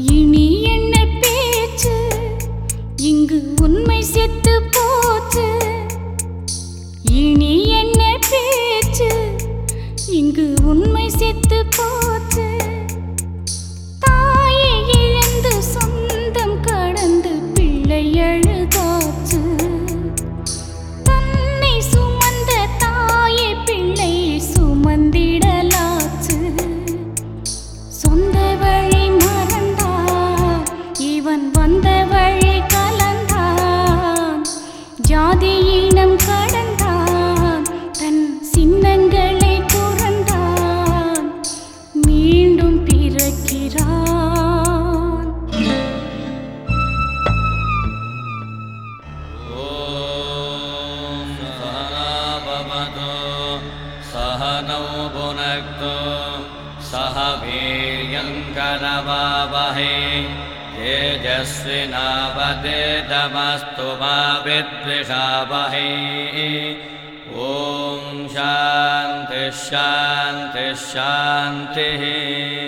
இனி என்ன பேச்சு, இங்கு உண்மை செத்து போச்சு. இனி என்ன பேச்சு, இங்கு உண்மை செத்து போச்சு. தாயை இழந்து சொந்தம் கடந்து பிள்ளை அழுதாச்சு. தன்னை சுமந்த தாயை பிள்ளை சுமந்திடலாச்சு. சொந்த வழி மறந்தான், இவன் வந்த வழி கலந்தான். ஜாதி இனம் கடந்தான், தன் சின்னங்களை துறந்தான். மீண்டும் பிறக்கிறான். ஓம் சஹனாபவது சஹனௌ புனக்து சஹ வீர்யங்கரவாவஹை தேஜஸ்வினாவதேதமஸ்து மா வித்விஷாவஹை. ஓம் சாந்தி சாந்தி சாந்தி.